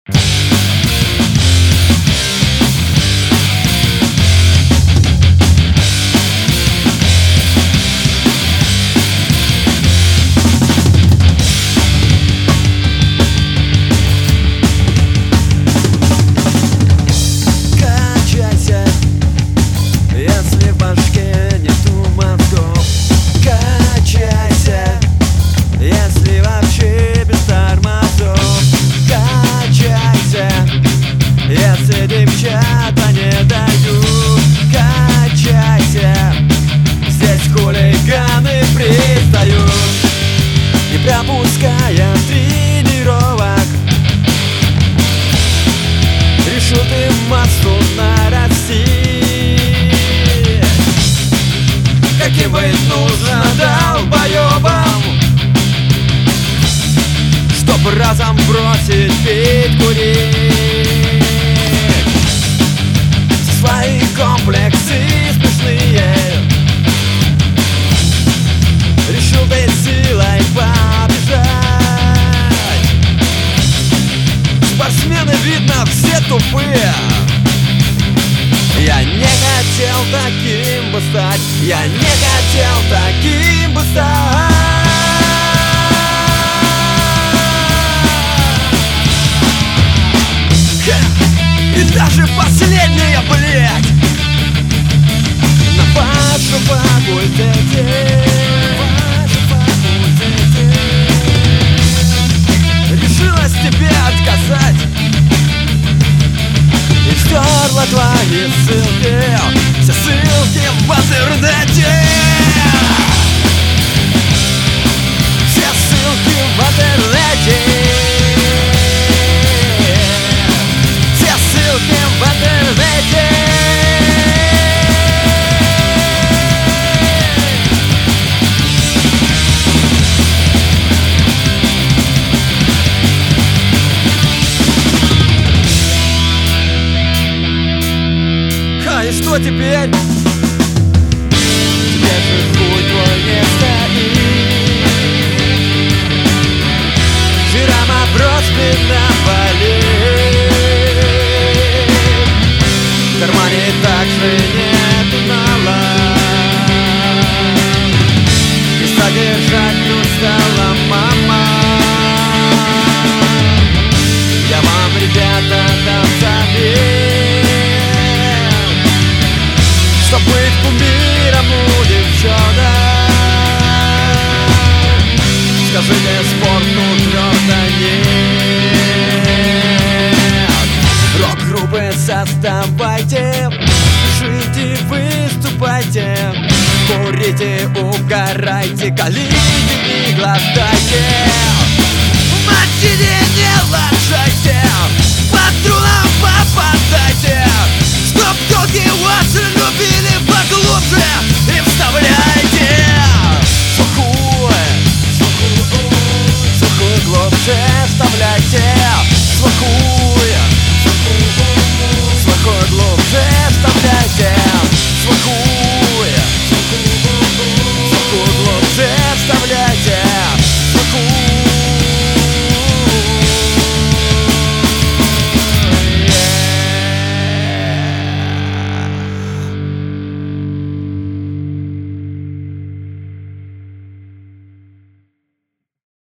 Если девчата не дают, качайся. Здесь хулиганы пристают, не пропуская тренировок. Решил ты массу нарастить. Каким быть нужно долбоебом, чтоб разом бросить пить, курить. Свои комплексы смешные решил ты силой побежать. Спортсмены, видно, все тупые. Я не хотел таким бы стать, я не хотел таким бы стать. И даже последняя, блядь, на вашем факультете, решилась тебе отказать и стерла твои ссылки, все ссылки в интернете. Все ссылки в интернете. В интернете. И что теперь? Теперь же хуй твой не стоит. Жиром оброс спина болит. В кармане также нет мало, и содержать тут стала мама. Я вам, ребята, дам совет, чтоб быть кумиром у девчонок. Скажите, спорту твердо нет. Рок-группы создавайте, жите, выступайте, курите, угорайте, колите и глотайте. В мочине не ложайте, патроном попадайте, чтоб тёлки вас любили поглубже, и вставляйте сухую, сухую глубже вставляйте, сухую глубже вставляйте, сухую.